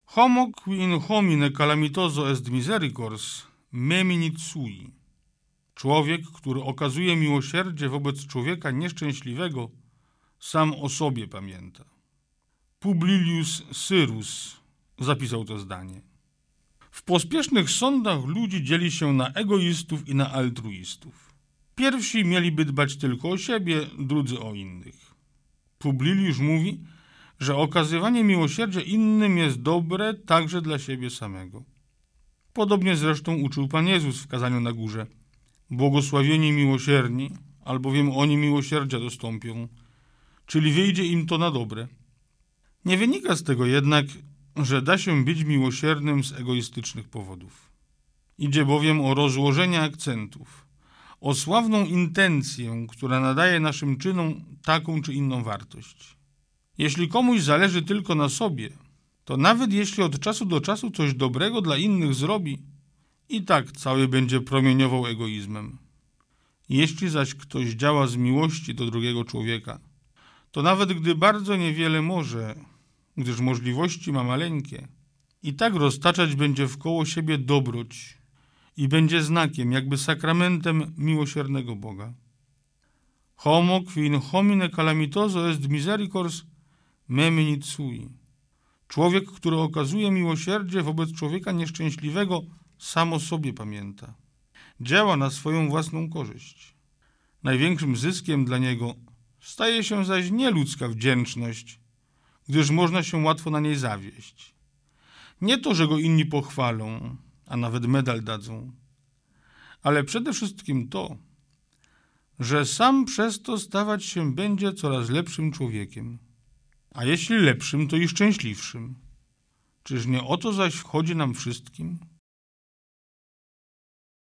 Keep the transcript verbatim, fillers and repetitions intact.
Homo qui in homine calamitoso est misericors, meminit sui. Człowiek, który okazuje miłosierdzie wobec człowieka nieszczęśliwego, sam o sobie pamięta. Publilius Syrus zapisał to zdanie. W pospiesznych sądach ludzi dzieli się na egoistów i na altruistów. Pierwsi mieliby dbać tylko o siebie, drudzy o innych. Publilius mówi, że okazywanie miłosierdzia innym jest dobre także dla siebie samego. Podobnie zresztą uczył Pan Jezus w kazaniu na górze. Błogosławieni miłosierni, albowiem oni miłosierdzia dostąpią, czyli wyjdzie im to na dobre. Nie wynika z tego jednak, że da się być miłosiernym z egoistycznych powodów. Idzie bowiem o rozłożenie akcentów, o sławną intencję, która nadaje naszym czynom taką czy inną wartość. Jeśli komuś zależy tylko na sobie, to nawet jeśli od czasu do czasu coś dobrego dla innych zrobi, i tak cały będzie promieniował egoizmem. Jeśli zaś ktoś działa z miłości do drugiego człowieka, to nawet gdy bardzo niewiele może, gdyż możliwości ma maleńkie, i tak roztaczać będzie wkoło siebie dobroć i będzie znakiem, jakby sakramentem miłosiernego Boga. Homo qui in homine calamitoso est misericors, meminit sui. Człowiek, który okazuje miłosierdzie wobec człowieka nieszczęśliwego, sam o sobie pamięta. Działa na swoją własną korzyść. Największym zyskiem dla niego staje się zaś nie ludzka wdzięczność, gdyż można się łatwo na niej zawieść. Nie to, że go inni pochwalą, a nawet medal dadzą, ale przede wszystkim to, że sam przez to stawać się będzie coraz lepszym człowiekiem. A jeśli lepszym, to i szczęśliwszym. Czyż nie o to zaś chodzi nam wszystkim?